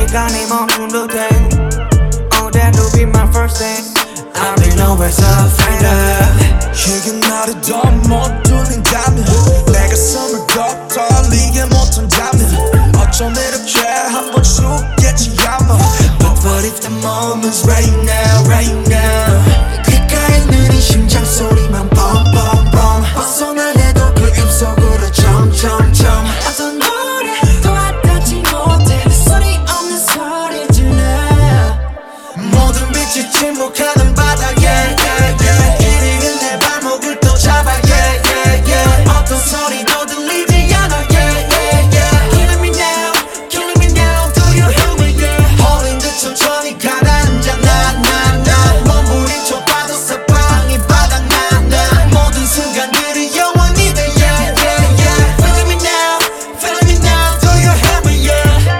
시간이 멈춘 듯해. Oh, that'll be my first thing. I'll be nowhere so afraid. 이게 나를 더 못 돌린다면 내 가슴을 더 떨리게 못한다면 어쩜 이렇게 한번 죽겠지 아마. But if the moment's right now, right now. 귓가에 느린 심장 소리만 뻥뻥뻥 벗어나려도 그 입속으로 점점점 어떤 노래도 와닿지 못해. 소리 없는 소리 질러. 모든 빛이 침묵하는 바닥에 이리는 내 발목을 또 잡아 어떤 소리도 들리지 않아. Killing me now, killing me now. Do you hear me? 홀린 듯 천천히 가라앉아 나 몸부림쳐 봐도 사방이 바닥나 모든 순간들이 영원히 돼 Feeling me now, feeling me now. Do you hear me?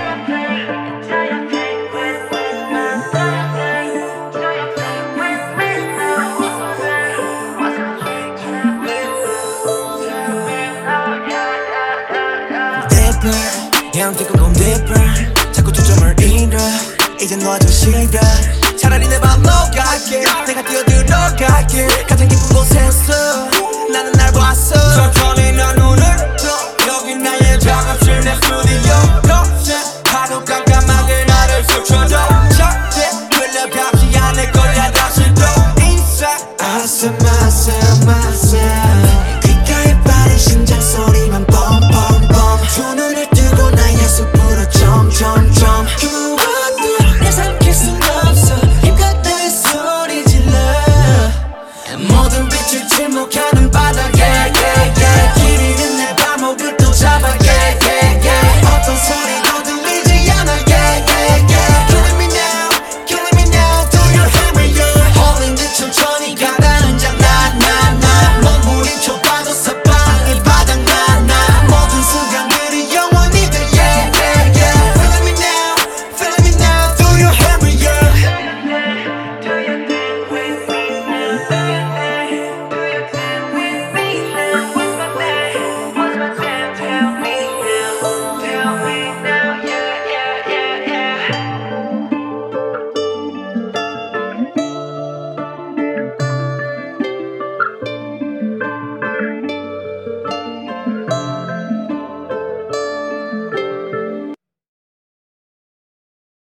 Deeper, yeah I'm taking on deeper 자꾸 초점을 잃어 이제 너저 싫어 차라리 내 발로 갈게 내가 뛰어들어갈게 가장 깊은 곳에서 나는 날 봤어 천천히 난 눈을 떠. 여기 나의 작은